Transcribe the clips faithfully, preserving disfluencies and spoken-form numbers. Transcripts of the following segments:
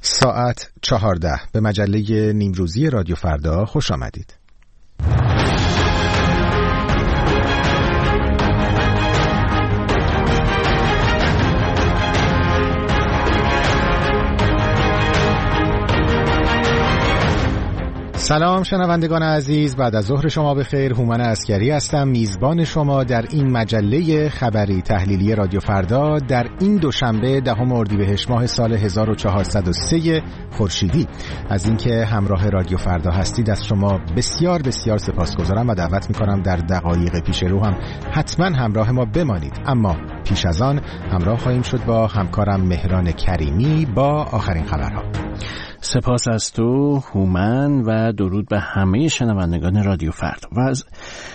ساعت چهارده به مجله نیمروزی رادیو فردا خوش آمدید. سلام شنوندگان عزیز، بعد از ظهر شما بخیر. هومن عسکری هستم، میزبان شما در این مجله خبری تحلیلی رادیو فردا در این دوشنبه دهم اردیبهشت ماه سال هزار و چهارصد و سه خورشیدی. از اینکه همراه رادیو فردا هستید از شما بسیار بسیار سپاسگزارم و دعوت میکنم در دقایق پیش رو هم حتما همراه ما بمانید. اما پیش از آن همراه خواهیم شد با همکارم مهران کریمی با آخرین خبرها. سپاس از تو هومن و درود به همه شنوندگان رادیو فردا. وز...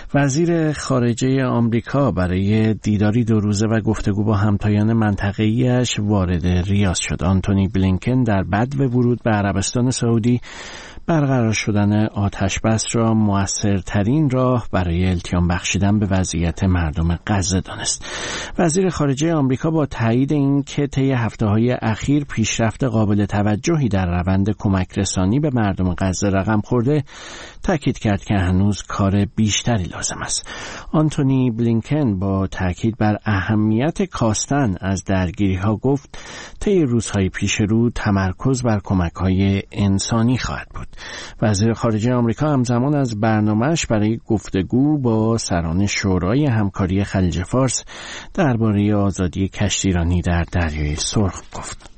وزیر خارجه آمریکا برای دیداری دو روزه و گفتگو با همتایان منطقه‌ایش وارد ریاض شد. آنتونی بلینکن در بدو ورود به عربستان سعودی برقرار شدن آتش بس را مؤثرترین راه برای التیام بخشیدن به وضعیت مردم غزه دانست. وزیر خارجه آمریکا با تایید این که طی هفته‌های اخیر پیشرفت قابل توجهی در روند کمک رسانی به مردم غزه رقم خورده، تاکید کرد که هنوز کار بیشتری لازم است. آنتونی بلینکن با تاکید بر اهمیت کاستن از درگیری‌ها گفت طی روزهای پیش رو تمرکز بر کمک‌های انسانی خواهد بود. وزیر خارجه آمریکا همزمان از برنامه‌اش برای گفتگو با سران شورای همکاری خلیج فارس درباره آزادی کشتیرانی در دریای سرخ گفت.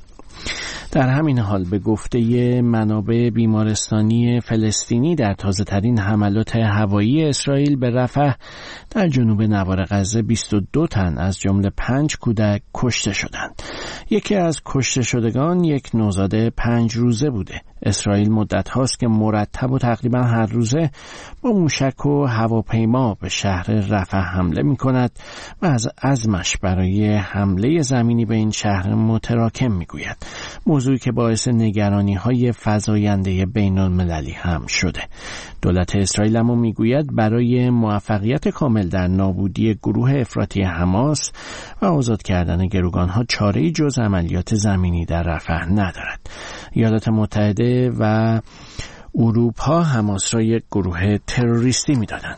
در همین حال به گفته منابع بیمارستانی فلسطینی در تازه ترین حملات هوایی اسرائیل به رفح در جنوب نوار غزه بیست و دو تن از جمله پنج کودک کشته شدند. یکی از کشته شدگان یک نوزاد پنج روزه بوده. اسرائیل مدت هاست که مرتب و تقریبا هر روزه با موشک و هواپیما به شهر رفح حمله می کند و از عزمش برای حمله زمینی به این شهر متراکم می گوید. موضوعی که باعث نگرانی های فزاینده بین المللی هم شده. دولت اسرائیل هم می گوید برای موفقیت کامل در نابودی گروه افراطی حماس و آزاد کردن گروگان ها چاره‌ای جز عملیات زمینی در رفح ندارد. ایالات متحده و اروپا حماس را یک گروه تروریستی می دادند.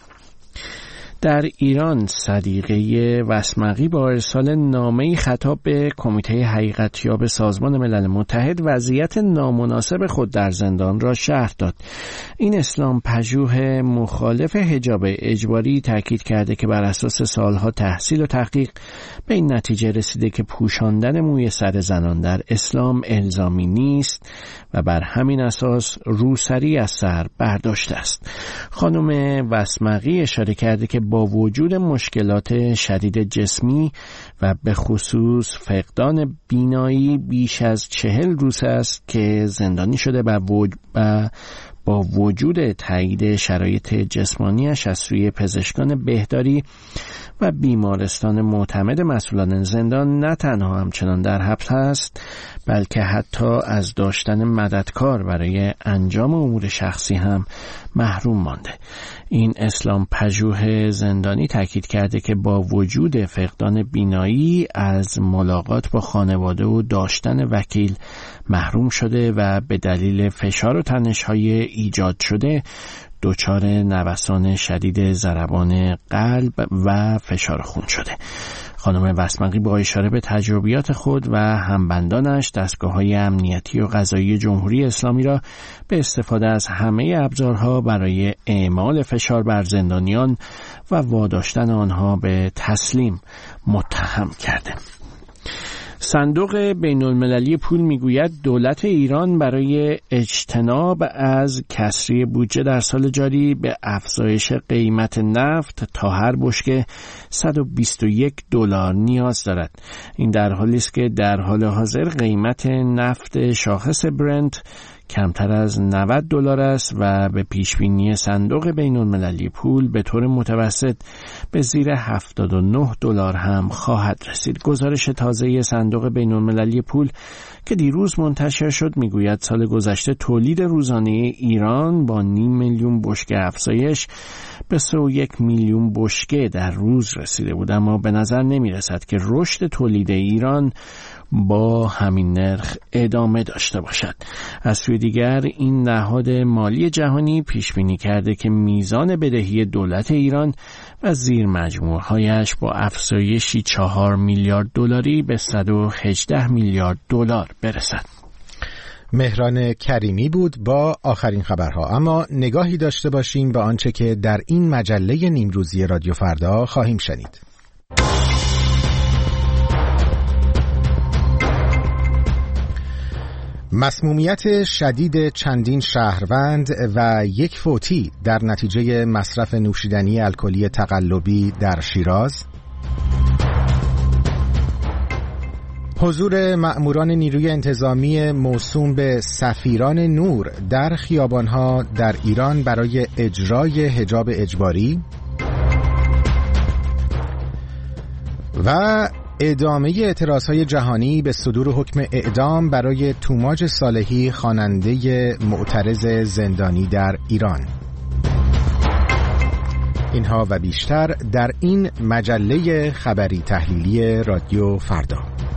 در ایران صدیقه وسمقی با ارسال نامه‌ای خطاب به کمیته حقیقتیاب سازمان ملل متحد وضعیت نامناسب خود در زندان را شرح داد. این اسلام پژوه مخالف حجاب اجباری تاکید کرده که بر اساس سالها تحصیل و تحقیق به این نتیجه رسیده که پوشاندن موی سر زنان در اسلام الزامی نیست و بر همین اساس روسری از سر برداشته است. خانم وسمقی اشاره کرده که با وجود مشکلات شدید جسمی و به خصوص فقدان بینایی بیش از چهل روز است که زندانی شده و با وجود تایید شرایط جسمانیش از سوی پزشکان بهداری و بیمارستان معتمد مسئولان زندان نه تنها همچنان در حبس است، بلکه حتی از داشتن مددکار برای انجام امور شخصی هم محروم مانده. این اسلام پژوه زندانی تاکید کرده که با وجود فقدان بینایی از ملاقات با خانواده و داشتن وکیل محروم شده و به دلیل فشار و تنش‌های ایجاد شده دچار نوسان شدید ضربان قلب و فشار خون شده. خانم وسمقی با اشاره به تجربیات خود و همبندانش دستگاه‌های امنیتی و قضایی جمهوری اسلامی را به استفاده از همه ابزارها برای اعمال فشار بر زندانیان و واداشتن آنها به تسلیم متهم کرده. صندوق بین المللی پول میگوید دولت ایران برای اجتناب از کسری بودجه در سال جاری به افزایش قیمت نفت تا هر بشکه صد و بیست و یک دلار نیاز دارد. این در حالی است که در حال حاضر قیمت نفت شاخص برنت کمتر از نود دلار است و به پیشبینی صندوق بین المللی پول به طور متوسط به زیر هفتاد و نه دلار هم خواهد رسید. گزارش تازه صندوق بین المللی پول که دیروز منتشر شد میگوید سال گذشته تولید روزانه ایران با نیم میلیون بشکه افزایش به سه و یک میلیون بشکه در روز رسیده بود، اما به نظر نمی رسد که رشد تولید ایران با همین نرخ ادامه داشته باشد. از سوی دیگر این نهاد مالی جهانی پیش بینی کرده که میزان بدهی دولت ایران و زیر مجموعهایش با افزایشی چهار میلیارد دلاری به صد و هجده میلیارد دلار برسد. مهران کریمی بود با آخرین خبرها. اما نگاهی داشته باشیم به آنچه که در این مجله نیمروزی رادیو فردا خواهیم شنید. مسمومیت شدید چندین شهروند و یک فوتی در نتیجه مصرف نوشیدنی الکلی تقلبی در شیراز. حضور مأموران نیروی انتظامی موسوم به سفیران نور در خیابانها در ایران برای اجرای حجاب اجباری و ادامه اعتراضهای جهانی به صدور حکم اعدام برای توماج صالحی خواننده معترض زندانی در ایران. اینها و بیشتر در این مجله خبری تحلیلی رادیو فردا.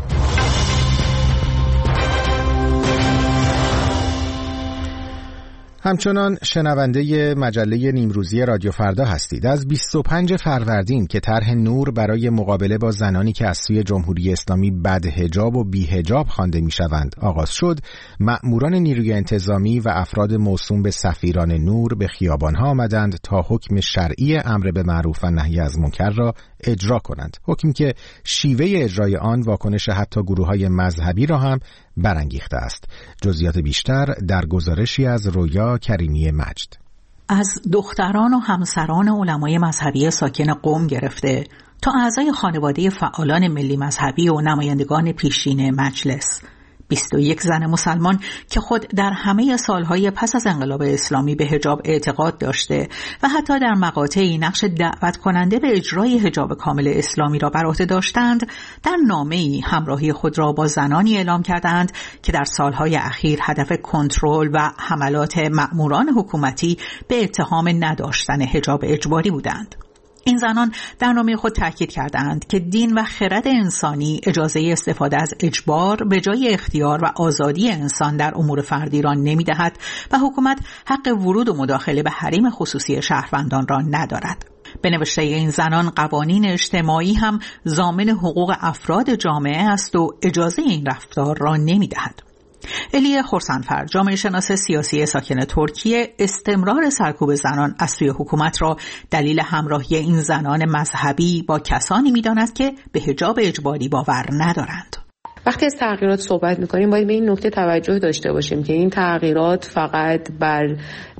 همچنان شنونده مجله نیمروزی رادیو فردا هستید. از بیست و پنج فروردین که طرح نور برای مقابله با زنانی که از سوی جمهوری اسلامی بدحجاب و بیحجاب خوانده میشوند آغاز شد، مأموران نیروی انتظامی و افراد موسوم به سفیران نور به خیابانها آمدند تا حکم شرعی امر به معروف و نهی از منکر را اجرا کنند. حکمی که شیوه اجرای آن واکنش حتی گروه‌های مذهبی را هم برانگیخته است. جزئیات بیشتر در گزارشی از رویا کریمی مجد. از دختران و همسران علمای مذهبی ساکن قم گرفته تا اعضای خانواده فعالان ملی مذهبی و نمایندگان پیشین مجلس، بیست و یک زن مسلمان که خود در همه سالهای پس از انقلاب اسلامی به حجاب اعتقاد داشته و حتی در مقاطعی نقش دعوت کننده به اجرای حجاب کامل اسلامی را بر عهده داشتند، در نامه‌ای همراهی خود را با زنانی اعلام کردند که در سالهای اخیر هدف کنترل و حملات مأموران حکومتی به اتهام نداشتن حجاب اجباری بودند. این زنان در نامه خود تاکید کردند که دین و خرد انسانی اجازه استفاده از اجبار به جای اختیار و آزادی انسان در امور فردی را نمی‌دهد و حکومت حق ورود و مداخله به حریم خصوصی شهروندان را ندارد. به نوشته این زنان، قوانین اجتماعی هم ضامن حقوق افراد جامعه است و اجازه این رفتار را نمی‌دهد. الیه خرسندفر، جامعه شناس سیاسی ساکن ترکیه، استمرار سرکوب زنان از سوی حکومت را دلیل همراهی این زنان مذهبی با کسانی می‌داند که به حجاب اجباری باور ندارند. وقتی از تغییرات صحبت می‌کنیم باید به این نکته توجه داشته باشیم که این تغییرات فقط بر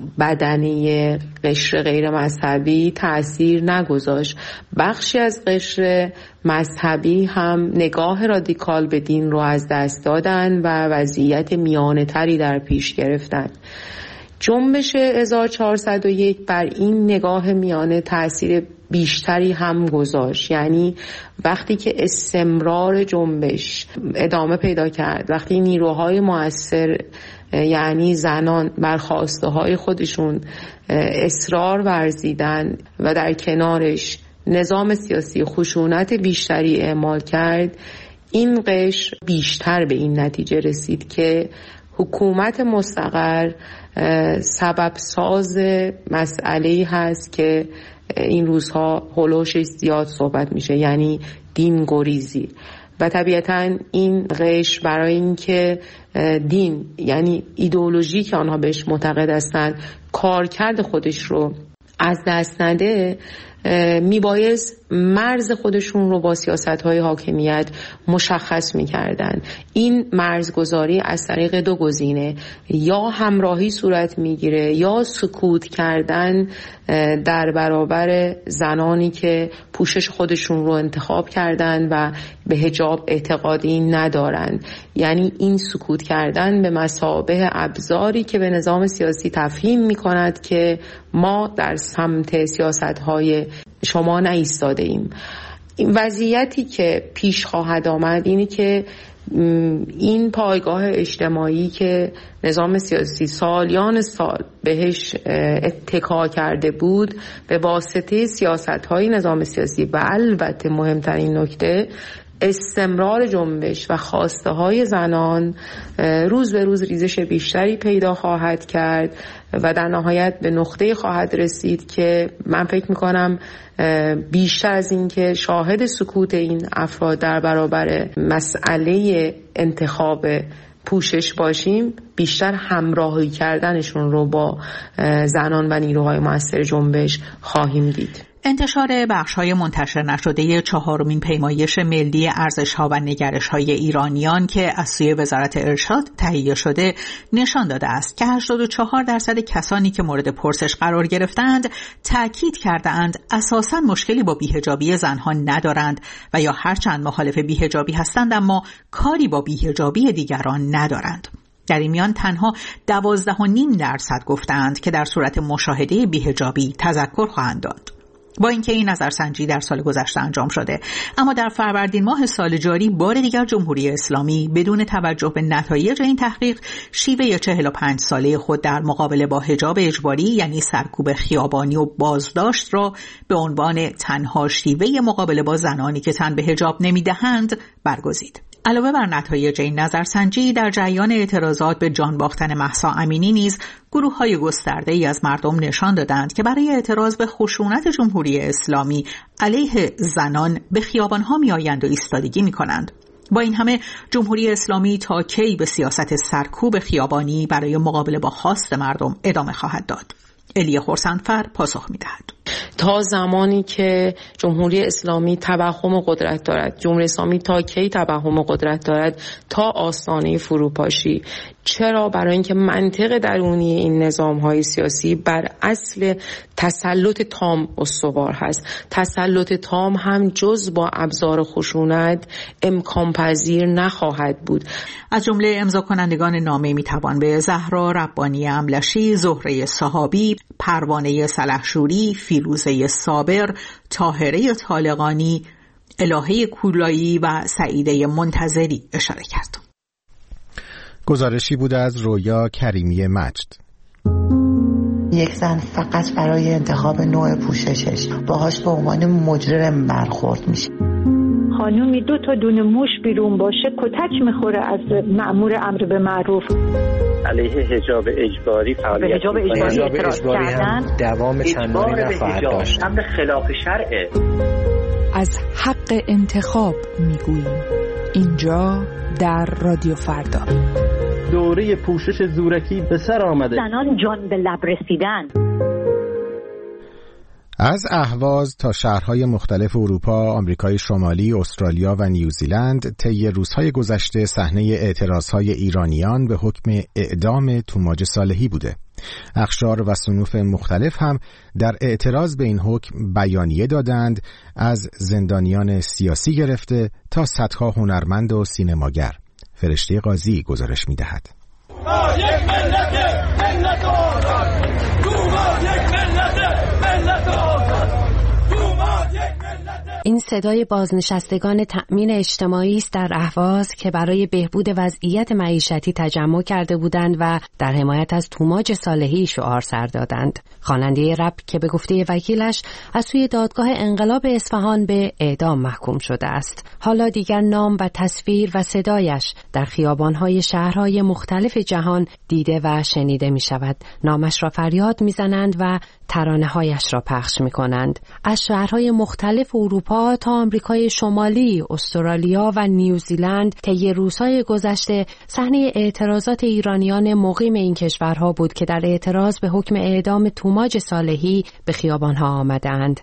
بدنه قشر غیر مذهبی تأثیر نگذاشت. بخشی از قشر مذهبی هم نگاه رادیکال به دین رو از دست دادن و وضعیت میانه تری در پیش گرفتن. جنبش هزار و چهارصد و یک بر این نگاه میانه تأثیر بیشتری هم گذاشت. یعنی وقتی که استمرار جنبش ادامه پیدا کرد، وقتی نیروهای مؤثر یعنی زنان بر خواسته های خودشون اصرار ورزیدن و در کنارش نظام سیاسی خشونت بیشتری اعمال کرد، این قشر بیشتر به این نتیجه رسید که حکومت مستقر سبب ساز مسئله‌ای هست که این روزها هولوش زیاد صحبت میشه، یعنی دین گریزی. و طبیعتاً این قشر برای اینکه دین یعنی ایدئولوژی که آنها بهش معتقد هستند کارکرد خودش رو از دست نده، میبایست مرز خودشون رو با سیاست‌های حاکمیت مشخص می‌کردن. این مرزگذاری از طریق دو گزینه، یا همراهی صورت میگیره یا سکوت کردن در برابر زنانی که پوشش خودشون رو انتخاب کردن و به حجاب اعتقادی ندارن. یعنی این سکوت کردن به مثابه ابزاری که به نظام سیاسی تفهیم می‌کند که ما در سمت سیاست‌های شما نایستاده ایم. این وضعیتی که پیش خواهد آمد اینی که این پایگاه اجتماعی که نظام سیاسی سالیان سال بهش اتکا کرده بود، به واسطه سیاست‌های نظام سیاسی و البته مهمترین نکته استمرار جنبش و خواسته های زنان روز به روز ریزش بیشتری پیدا خواهد کرد و در نهایت به نقطه خواهد رسید که من فکر میکنم بیشتر از این که شاهد سکوت این افراد در برابر مسئله انتخاب پوشش باشیم، بیشتر همراهی کردنشون رو با زنان و نیروهای مؤثر جنبش خواهیم دید. انتشار بخش‌های منتشر نشده چهارمین پیمایش ملی ارزش‌ها و نگرش‌های ایرانیان که از سوی وزارت ارشاد تهیه شده نشان داده است که هشتاد و چهار درصد کسانی که مورد پرسش قرار گرفتند تأکید کرده‌اند اساساً مشکلی با بی‌حجابی زنها ندارند و یا هرچند مخالف بی‌حجابی هستند اما کاری با بی‌حجابی دیگران ندارند. در این میان تنها دوازده و نیم درصد گفتند که در صورت مشاهده بی‌حجابی تذکر خواهند داد. با اینکه این نظرسنجی در سال گذشته انجام شده، اما در فروردین ماه سال جاری بار دیگر جمهوری اسلامی بدون توجه به نتایج این تحقیق شیوه چهل و پنج ساله خود در مقابله با حجاب اجباری یعنی سرکوب خیابانی و بازداشت را به عنوان تنها شیوه مقابله با زنانی که تن به حجاب نمیدهند برگزید. علاوه بر نتایج این نظرسنجی، در جریان اعتراضات به جان باختن مهسا امینی نیز گروه‌های گسترده‌ای از مردم نشان دادند که برای اعتراض به خشونت جمهوری اسلامی علیه زنان به خیابان‌ها می‌آیند و ایستادگی می‌کنند. با این همه جمهوری اسلامی تا کی به سیاست سرکوب خیابانی برای مقابله با خواست مردم ادامه خواهد داد؟ الیه خرسندفر پاسخ می‌دهد. تا زمانی که جمهوری اسلامی توهم قدرت دارد، جمهوری اسلامی تا کی توهم قدرت دارد؟ تا آستانه فروپاشی. چرا؟ برای اینکه منطق درونی این نظام‌های سیاسی بر اصل تسلط تام استوار هست. تسلط تام هم جز با ابزار خشونت امکان پذیر نخواهد بود. از جمله امضا کنندگان نامه میتوان به زهرا ربانی املشی، زهره صحابی، پروانه سلحشوری، فیروزه صابر، طاهره طالقانی، الهه کولایی و سعیده منتظری اشاره کرد. گزارشی بود از رویا کریمی مجد. یک زن فقط برای انتخاب نوع پوششش باهاش به عنوان مجرم برخورد میشه. خانومی دو تا دونه موش بیرون باشه کتک میخوره از مأمور امر به معروف. علیه حجاب اجباری فعالیت به حجاب اجباری اعتراض کردن دوام چندانی نخواهد داشت. امر خلاف شرعه. از حق انتخاب میگوییم اینجا در رادیو فردا. دوره پوشش زورکی به سر آمده. زنان جان به لب رسیدن. از اهواز تا شهرهای مختلف اروپا، آمریکای شمالی، استرالیا و نیوزیلند طی روزهای گذشته صحنه اعتراضهای ایرانیان به حکم اعدام توماج صالحی بوده. اقشار و صنوف مختلف هم در اعتراض به این حکم بیانیه دادند، از زندانیان سیاسی گرفته تا صدها هنرمند و سینماگر. فرشته قاضی گزارش می‌دهد. یک ملت ملت آزاد، توماج یک ملت ملت آزاد، توماج یک ملت. این صدای بازنشستگان تأمین اجتماعی است در اهواز که برای بهبود وضعیت معیشتی تجمع کرده بودند و در حمایت از توماج صالحی شعار سر دادند. خواننده رپ که به گفته وکیلش از سوی دادگاه انقلاب اصفهان به اعدام محکوم شده است، حالا دیگر نام و تصویر و صدایش در خیابان‌های شهرهای مختلف جهان دیده و شنیده می شود. نامش را فریاد می زنند و ترانه‌هایش را پخش می کنند. از شهرهای مختلف اروپا تا آمریکای شمالی، استرالیا و نیوزیلند طی روزهای گذشته صحنه اعتراضات ایرانیان مقیم این کشورها بود که در اعتراض به حکم اعدام توماج صالحی به خیابانها آمدند.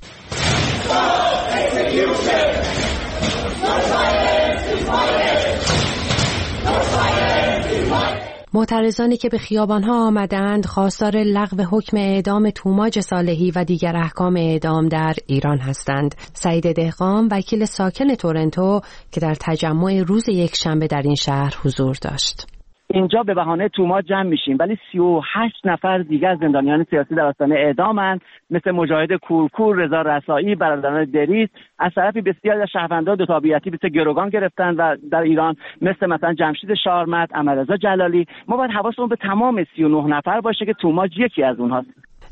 معترضانی که به خیابانها آمدند خواستار لغو حکم اعدام توماج صالحی و دیگر احکام اعدام در ایران هستند. سعید دهقان، وکیل ساکن تورنتو که در تجمع روز یکشنبه در این شهر حضور داشت. اینجا به بهانه توماج جمع میشیم ولی سی و هشت نفر دیگر زندانیان سیاسی در آستانه اعدامند، مثل مجاهد کورکور، رضا رسایی، برادران دریس. از طرفی بسیاری از شهروندان دو تابعیتی مثل گروگان گرفتن و در ایران مثل مثلا جمشید شارمت، احمدرضا جلالی. ما باید حواسمون به تمام سی و نه نفر باشه که توماج یکی از اونهاست.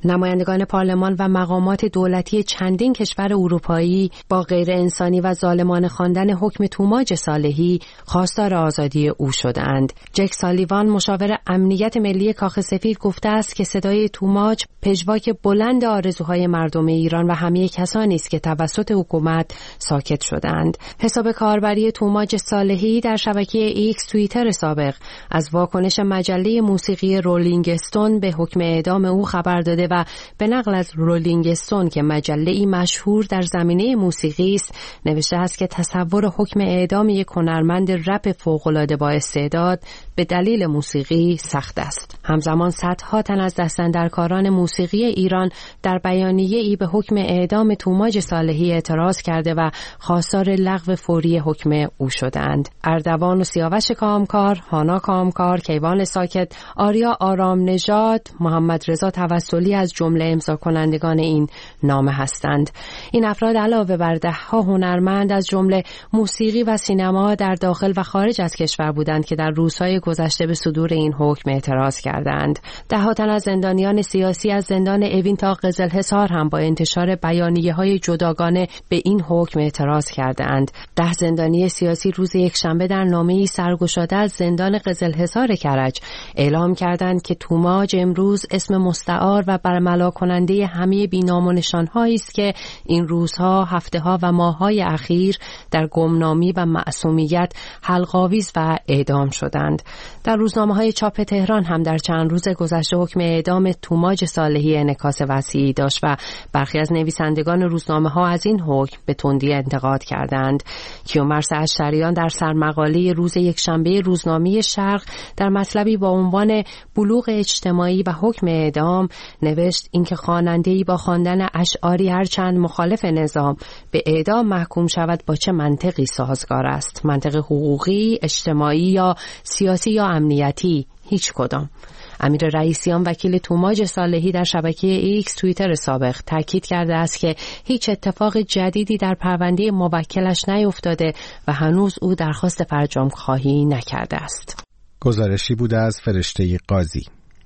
نمایندگان پارلمان و مقامات دولتی چندین کشور اروپایی با غیر انسانی و ظالمانه خواندن حکم توماج صالحی خواستار آزادی او شدند. جک سالیوان مشاور امنیت ملی کاخ سفید گفته است که صدای توماج پژواک بلند آرزوهای مردم ایران و همه کسانی است که توسط حکومت ساکت شدند. حساب کاربری توماج صالحی در شبکه ایکس توییتر سابق از واکنش مجله موسیقی رولینگ استون به حکم اعدام او خبر داده و به نقل از رولینگ استون که مجله‌ای مشهور در زمینه موسیقی است نوشته است که تصور حکم اعدام یک هنرمند رپ فوق‌العاده با استعداد به دلیل موسیقی سخت است. همزمان صدها تن از دستاندرکاران موسیقی ایران در بیانیه‌ای به حکم اعدام توماج صالحی اعتراض کرده و خواستار لغو فوری حکم او شدند. اردوان و سیاوش کامکار، هانا کامکار، کیوان ساکت، آریا آرام نژاد، محمد رضا توسلی از جمله امضا کنندگان این نامه هستند. این افراد علاوه بر ده‌ها هنرمند از جمله موسیقی و سینما در داخل و خارج از کشور بودند که در روزهای گذشته به صدور این حکم اعتراض کردند. ده‌ها تن از زندانیان سیاسی از زندان اوین تا قزلحصار هم با انتشار بیانیه‌های جداگانه به این حکم اعتراض کردند. ده زندانی سیاسی روز یکشنبه در نامه‌ای سرگشاده از زندان قزلحصار کرج اعلام کردند که توماج امروز اسم مستعار و برملا کننده همه بی‌نام و نشان‌هایی است که این روزها، هفته‌ها و ماه‌های اخیر در گمنامی و معصومیت حلق‌آویز و اعدام شدند. در روزنامه‌های چاپ تهران هم در چند روز گذشته حکم اعدام توماج صالحی انعکاس وسیعی داشت و برخی از نویسندگان روزنامه‌ها از این حکم به تندی انتقاد کردند. کیومرث اشتریان در سرمقاله روز یکشنبه روزنامه شرق در مطلبی با عنوان بلوغ اجتماعی و حکم اعدام نوشت اینکه خواننده‌ای با خواندن اشعاری هرچند مخالف نظام به اعدام محکوم شود با چه منطقی سازگار است؟ منطق حقوقی، اجتماعی یا سیاسی یا امنیتی؟ هیچ کدام. امیر رئیسیان وکیل توماج صالحی در شبکه ایکس توییتر سابق تاکید کرده است که هیچ اتفاق جدیدی در پرونده موکلش نیفتاده و هنوز او درخواست فرجام خواهی نکرده است. گزارشی بود از فرشته قاضی.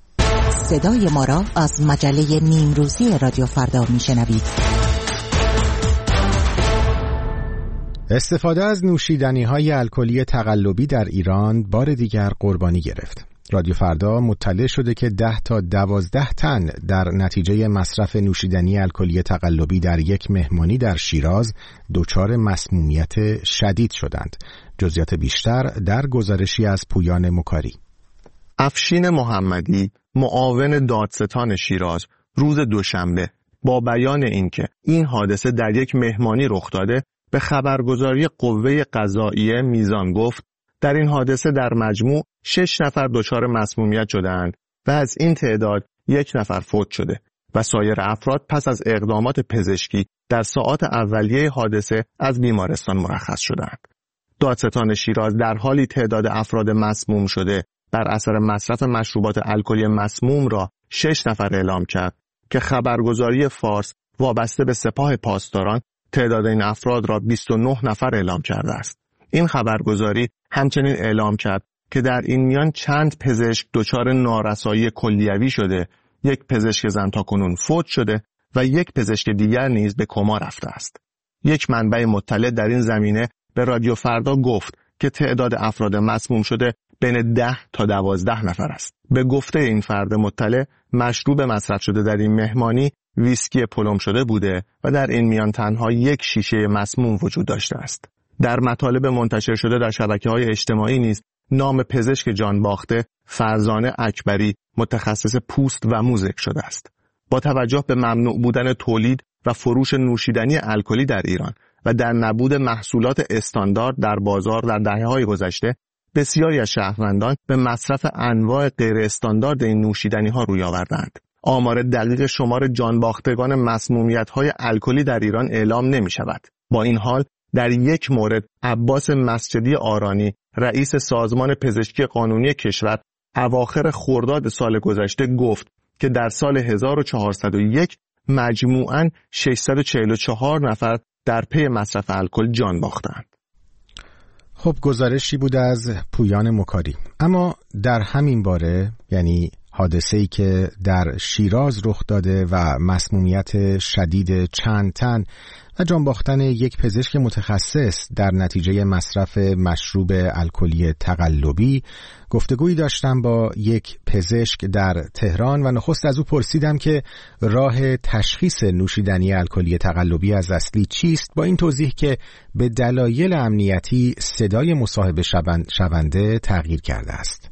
صدای ما را از مجله نیمروزی رادیو فردا میشنوید. استفاده از نوشیدنی‌های الکلی تقلبی در ایران بار دیگر قربانی گرفت. رادیو فردا مطلع شده که ده تا دوازده تن در نتیجه مصرف نوشیدنی الکلی تقلبی در یک مهمانی در شیراز دچار مسمومیت شدید شدند. جزئیات بیشتر در گزارشی از پویان مکاری. افشین محمدی، معاون دادستان شیراز، روز دوشنبه با بیان اینکه این حادثه در یک مهمانی رخ داده به خبرگزاری قوه قضاییه میزان گفت در این حادثه در مجموع شش نفر دچار مسمومیت شدند و از این تعداد یک نفر فوت شده و سایر افراد پس از اقدامات پزشکی در ساعات اولیه حادثه از بیمارستان مرخص شدند. دادستان شیراز در حالی تعداد افراد مسموم شده بر اثر مصرف مشروبات الکلی مسموم را شش نفر اعلام کرد که خبرگزاری فارس وابسته به سپاه پاسداران تعداد این افراد را بیست و نه نفر اعلام کرده است. این خبرگزاری همچنین اعلام کرد که در این میان چند پزشک دچار نارسایی کلیوی شده، یک پزشک زن تاکنون فوت شده و یک پزشک دیگر نیز به کما رفته است. یک منبع مطلع در این زمینه به رادیو فردا گفت که تعداد افراد مسموم شده بین ده تا دوازده نفر است. به گفته این فرد مطلع، مشروب مصرف شده در این مهمانی ویسکی پلم شده بوده و در این میان تنها یک شیشه مسموم وجود داشته است. در مطالب منتشر شده در شبکه‌های اجتماعی نیز نام پزشک جانباخته فرزانه اکبری متخصص پوست و مو ذکر شده است. با توجه به ممنوع بودن تولید و فروش نوشیدنی الکلی در ایران و در نبود محصولات استاندارد در بازار در دهه‌های گذشته، بسیاری از شهروندان به مصرف انواع غیر استاندارد این نوشیدنی‌ها روی آوردند. آمار دقیق شمار جانباختگان مسمومیت‌های الکلی در ایران اعلام نمی‌شود. با این حال در یک مورد عباس مسجدی آرانی، رئیس سازمان پزشکی قانونی کشور، اواخر خرداد سال گذشته گفت که در سال هزار و چهارصد و یک مجموعاً ششصد و چهل و چهار نفر در پی مصرف الکل جان باختند. خب گزارشی بود از پویان مکاری. اما در همین باره، یعنی حادثه‌ای که در شیراز رخ داده و مسمومیت شدید چند تن و جان باختن یک پزشک متخصص در نتیجه مصرف مشروب الکلی تقلبی، گفتگویی داشتم با یک پزشک در تهران و نخست از او پرسیدم که راه تشخیص نوشیدنی الکلی تقلبی از اصلی چیست، با این توضیح که به دلایل امنیتی صدای مصاحبه شونده تغییر کرده است.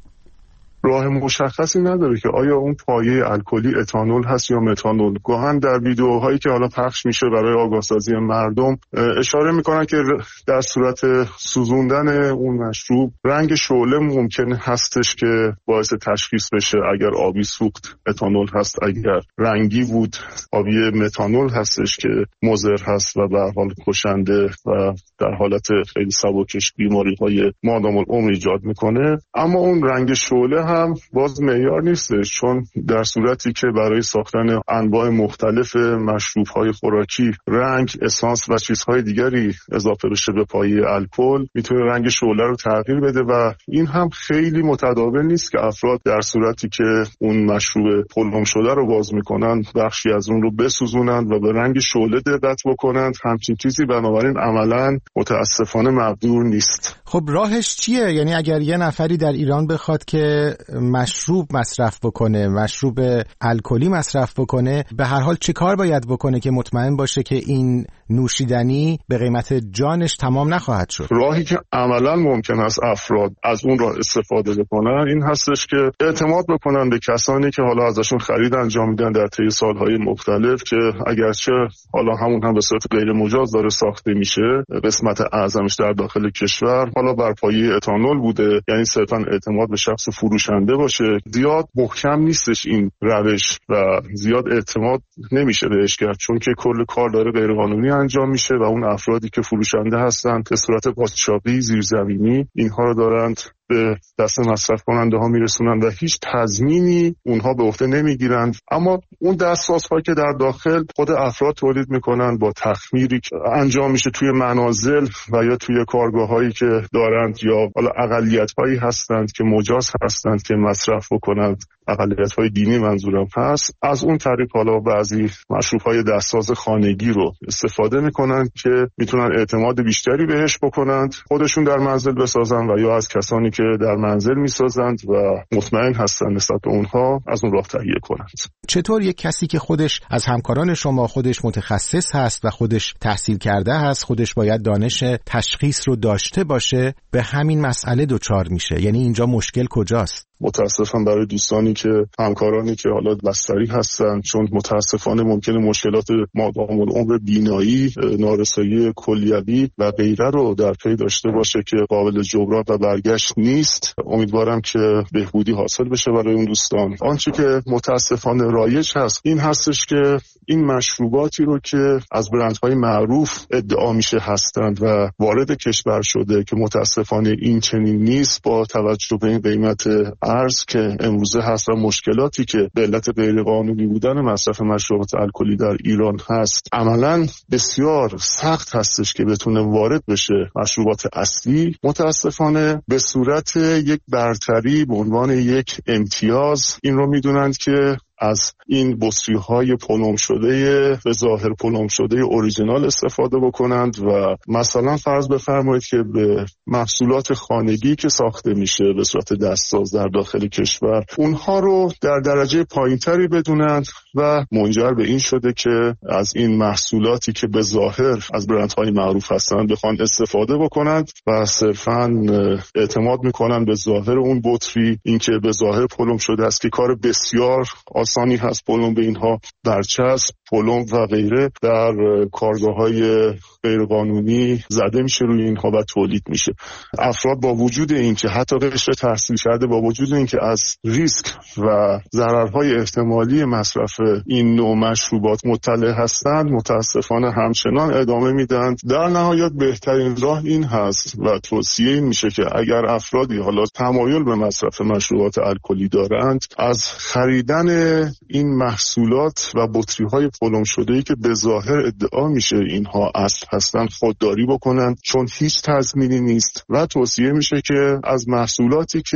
راه مشخصی نداره که آیا اون پایه الکلی اتانول هست یا متانول. گاهن در ویدیوهایی که حالا پخش میشه برای آگاهسازی مردم اشاره میکنن که در صورت سوزوندن اون مشروب رنگ شعله ممکن هستش که باعث تشخیص بشه اگر آبی سوخت اتانول هست، اگر رنگی بود آبی متانول هستش که مضر هست و به هر حال کشنده و در حالت خیلی سبکش بیماری‌های مادام العمر ایجاد میکنه. اما اون رنگ شعله هم باز معیار نیستش، چون در صورتی که برای ساختن انواع مختلف مشروب‌های خوراکی رنگ، اسانس و چیزهای دیگری اضافه بشه به پایه الکل، میتونه رنگ شعله رو تغییر بده و این هم خیلی متداول نیست که افراد در صورتی که اون مشروب پلم شده رو باز میکنن بخشی از اون رو بسوزونند و به رنگ شعله دقت بکنند. همچین چیزی بنابراین عملاً متاسفانه مقدور نیست. خب راهش چیه؟ یعنی اگر یه نفری در ایران بخواد که مشروب مصرف بکنه، مشروب الکلی مصرف بکنه، به هر حال چه کار باید بکنه که مطمئن باشه که این نوشیدنی به قیمت جانش تمام نخواهد شد؟ راهی که عملا ممکن است افراد از اون راه استفاده بکنن این هستش که اعتماد بکنن به کسانی که حالا ازشون خرید انجام میدن در طی سالهای مختلف، که اگرچه حالا همون هم به صورت غیر مجاز داره ساخته میشه، قسمت اعظمش در داخل کشور حالا بر پایه اتانول بوده، یعنی صرفا اعتماد به شخص فروشنده باشه. زیاد محکم نیستش این روش و زیاد اعتماد نمیشه بهش کرد، چون که کل کار داره غیر قانونی انجام میشه و اون افرادی که فروشنده هستند به صورت قاچاقی زیرزمینی اینها رو دارند به دست مصرف کننده ها میرسونن و هیچ تضمینی اونها به عهده نمیگیرند. اما اون دستساز هایی که در داخل خود افراد تولید میکنن با تخمیری که انجام میشه توی منازل و یا توی کارگاه هایی که دارند یا حالا اقلیت هایی هستند که مجاز هستند که مصرف بکنند، اقلیت های دینی منظورم هست، از اون طریق حالا بعضی مشروب های دستساز خانگی رو استفاده میکنن که میتونن اعتماد بیشتری بهش بکنند، خودشون در منزل بسازن و یا از کسانی که در منزل میسازند و مطمئن هستن نسبت به اونها از اون راه تهیه کنند. چطور یک کسی که خودش از همکاران شما خودش متخصص هست و خودش تحصیل کرده هست، خودش باید دانش تشخیص رو داشته باشه، به همین مسئله دچار میشه؟ یعنی اینجا مشکل کجاست؟ متاسفم برای دوستانی که همکارانی که حالا بستری هستن، چون متاسفانه ممکنه مشکلات مادام العمر بینایی، نارسایی کلیوی و غیره رو در پی داشته باشه که قابل جبران و برگشت نیست. امیدوارم که بهبودی حاصل بشه برای اون دوستان. آنچه که متاسفانه رایج هست این هستش که این مشروباتی رو که از برندهای معروف ادعا میشه هستند و وارد کشور شده که متاسفانه این چنین نیست، با توجه به این قیمت ارز که امروزه هست و مشکلاتی که به علت غیرقانونی بودن مصرف مشروبات الکلی در ایران هست، عملاً بسیار سخت هستش که بتونه وارد بشه. مشروبات اصلی متاسفانه به صورت یک برتری به عنوان یک امتیاز این رو میدونند که از این بطری‌های پلم شده به ظاهر پلم شده اوریجینال استفاده بکنند و مثلا فرض بفرمایید که به محصولات خانگی که ساخته میشه به صورت دستساز در داخل کشور اونها رو در درجه پایینتری بدونند و منجر به این شده که از این محصولاتی که به ظاهر از برندهای معروف هستند بخوان استفاده بکنند و صرفاً اعتماد میکنن به ظاهر اون بطری، اینکه به ظاهر پلم شده است، که کار بسیار آسانی هست پلم به اینها برچسب، پلم و غیره در کارگاه‌های غیرقانونی زده میشه روی اینها و تولید میشه. افراد با وجود اینکه حتی قشر تحصیل کرده، با وجود اینکه از ریسک و ضررهای احتمالی مصرف این نوع مشروبات مطلع هستند، متاسفانه همچنان ادامه میدن. در نهایت بهترین راه این هست و توصیه این میشه که اگر افرادی حالا تمایل به مصرف مشروبات الکلی دارند، از خریدن این محصولات و بطری‌های پلم شده‌ای که به ظاهر ادعا میشه اینها اصل هستند خودداری بکنند، چون هیچ تضمینی نیست. و توصیه میشه که از محصولاتی که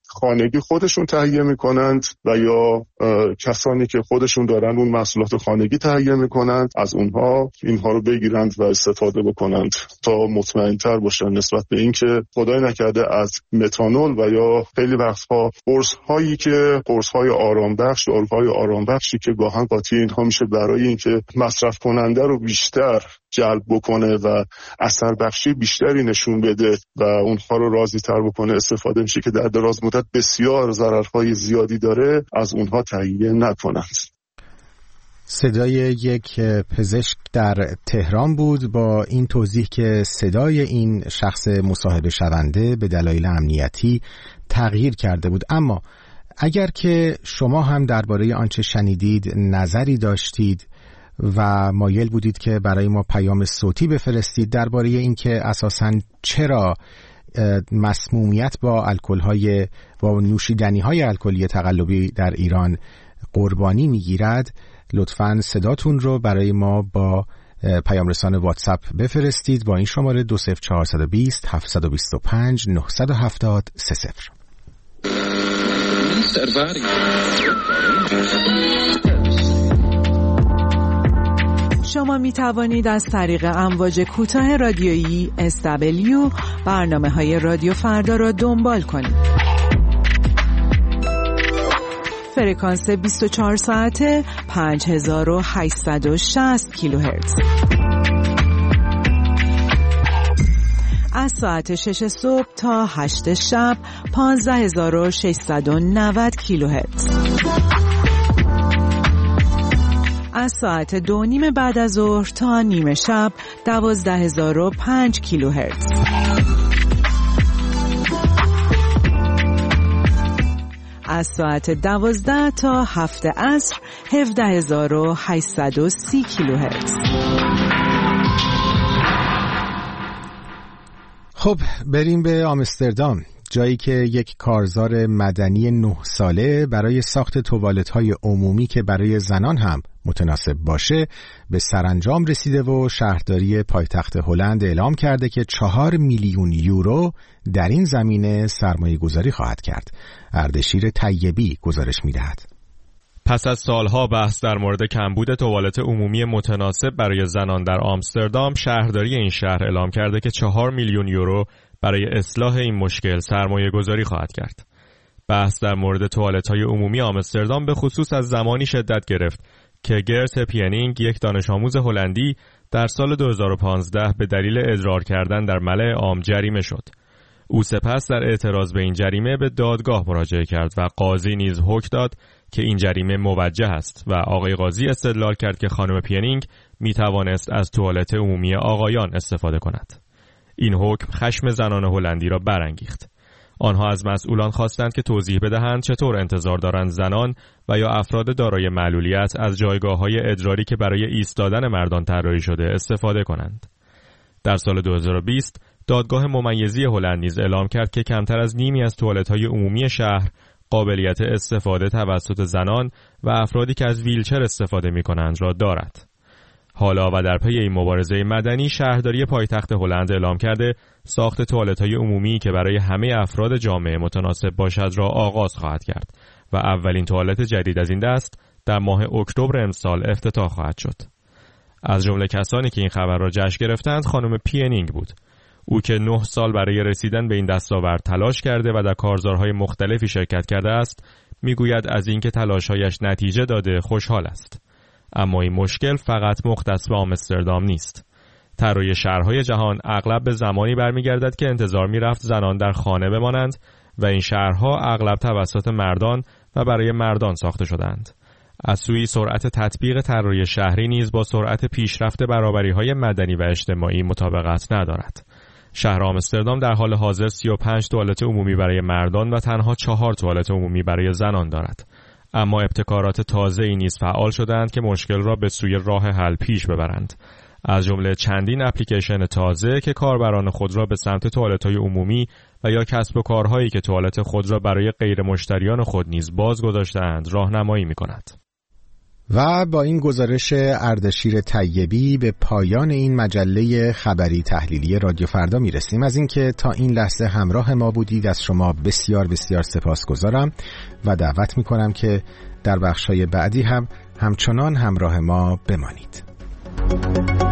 خانگی خودشون تهیه میکنند و یا کسانی که خودشون دارن اون محصولات خانگی تهیه میکنند از اونها اینها رو بگیرند و استفاده بکنند تا مطمئن‌تر باشن نسبت به اینکه خدای نکرده از متانول و یا خیلی وقتها قرص هایی که قرص های آرام بخش داروهای آرام بخشی که گاهن قاطی اینها میشه برای اینکه مصرف کننده رو بیشتر جلب بکنه و اثر بخشی بیشتری نشون بده و اونها رو راضی تر بکنه استفاده میشه که در دراز مدت بسیار ضررهای زیادی داره از اونها تهیه نکنند. صدای یک پزشک در تهران بود با این توضیح که صدای این شخص مصاحبه شونده به دلایل امنیتی تغییر کرده بود. اما اگر که شما هم درباره آنچه شنیدید نظری داشتید و مایل بودید که برای ما پیام صوتی بفرستید درباره اینکه اساساً چرا مسمومیت با الکل‌های با نوشیدنی‌های الکلی تقلبی در ایران قربانی می‌گیرد، لطفاً صداتون رو برای ما با پیام رسان واتساپ بفرستید با این شماره دو صفر چهار دو صفر هفت دو پنج نه هفت صفر سه صفر. شما می توانید از طریق امواج کوتاه رادیویی اس دبلیو برنامه‌های رادیو فردا را دنبال کنید. فرکانس بیست و چهار ساعته پنج هزار و هشتصد و شصت کیلوهرتز. از ساعت شش صبح تا هشت شب پانزده هزار و ششصد و نود کیلوهرتز. از ساعت دو نیم بعد از ظهر تا نیمه شب دوازده هزار و پنج کیلوهرتز. از ساعت دوازده تا هفت عصر هفده هزار و هشتصد و سی کیلوهرتز. خب بریم به آمستردام، جایی که یک کارزار مدنی نه ساله برای ساخت توالت‌های عمومی که برای زنان هم متناسب باشه به سرانجام رسیده و شهرداری پایتخت هلند اعلام کرده که چهار میلیون یورو در این زمینه سرمایه گذاری خواهد کرد. اردشیر طیبی گزارش می‌دهد. پس از سالها بحث در مورد کمبود توالت عمومی متناسب برای زنان در آمستردام، شهرداری این شهر اعلام کرده که چهار میلیون یورو برای اصلاح این مشکل سرمایه گذاری خواهد کرد. بحث در مورد توالت‌های عمومی آمستردام به خصوص از زمانی شدت گرفت که گرت پیانینگ، یک دانش آموز هلندی، در سال دو هزار و پانزده به دلیل ادرار کردن در ملأ عام جریمه شد. او سپس در اعتراض به این جریمه به دادگاه مراجعه کرد و قاضی نیز حکم داد که این جریمه موجه است و آقای قاضی استدلال کرد که خانم پیانینگ می توانست از توالت عمومی آقایان استفاده کند. این حکم خشم زنان هلندی را برانگیخت. آنها از مسئولان خواستند که توضیح بدهند چطور انتظار دارند زنان و یا افراد دارای معلولیت از جایگاه‌های ادراری که برای ایستادن مردان طراحی شده استفاده کنند. در سال دو هزار و بیست دادگاه ممیزی هلند نیز اعلام کرد که کمتر از نیمی از توالت‌های عمومی شهر قابلیت استفاده توسط زنان و افرادی که از ویلچر استفاده می‌کنند را دارد. حالا و در پی این مبارزه مدنی، شهرداری پایتخت هلند اعلام کرده ساخت توالت‌های عمومی که برای همه افراد جامعه متناسب باشد را آغاز خواهد کرد و اولین توالت جدید از این دست در ماه اکتبر امسال افتتاح خواهد شد. از جمله کسانی که این خبر را جشن گرفتند خانم پیانینگ بود. او که نه سال برای رسیدن به این دستاورد تلاش کرده و در کارزارهای مختلفی شرکت کرده است، میگوید از اینکه تلاش‌هایش نتیجه داده خوشحال است. اما این مشکل فقط مختص به آمستردام نیست. طراحی شهرهای جهان اغلب به زمانی برمیگردد که انتظار میرفت زنان در خانه بمانند و این شهرها اغلب توسط مردان و برای مردان ساخته شدند. از سوی سرعت تطبیق طراحی شهری نیز با سرعت پیشرفت برابری‌های مدنی و اجتماعی مطابقت ندارد. شهر آمستردام در حال حاضر سی و پنج توالت عمومی برای مردان و تنها چهار توالت عمومی برای زنان دارد. اما ابتکارات تازه‌ای نیز فعال شدند که مشکل را به سوی راه حل پیش ببرند. از جمله چندین اپلیکیشن تازه که کاربران خود را به سمت توالت‌های عمومی و یا کسب و کارهایی که توالت خود را برای غیر مشتریان خود نیز باز گذاشته‌اند راهنمایی می‌کند. و با این گزارش اردشیر طیبی به پایان این مجله خبری تحلیلی رادیو فردا میرسیم. از اینکه تا این لحظه همراه ما بودید از شما بسیار بسیار سپاسگزارم و دعوت میکنم که در بخش‌های بعدی هم همچنان همراه ما بمانید.